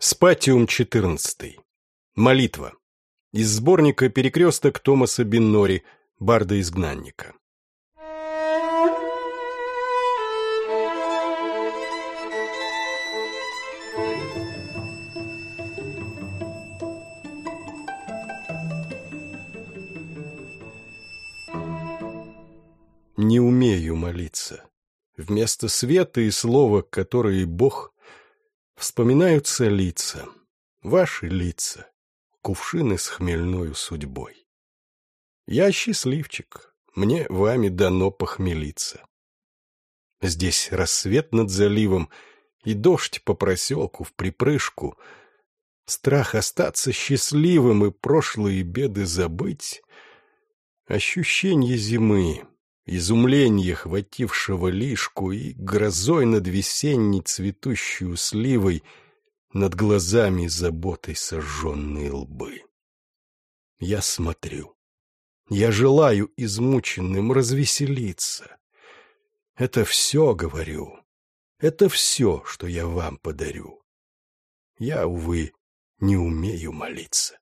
Спатиум 14. Молитва. Из сборника «Перекресток» Томаса Биннори, барда-изгнанника. Не умею молиться. Вместо света и слова, которые Бог, вспоминаются лица, ваши лица, кувшины с хмельною судьбой. Я счастливчик, мне вами дано похмелиться. Здесь рассвет над заливом и дождь по проселку вприпрыжку. Страх остаться счастливым и прошлые беды забыть. Ощущенье зимы, изумленье хватившего лишку и грозой над весенней цветущую сливой, над глазами заботой сожженные лбы. Я смотрю. Я желаю измученным развеселиться. Это все, говорю. Это все, что я вам подарю. Я, увы, не умею молиться.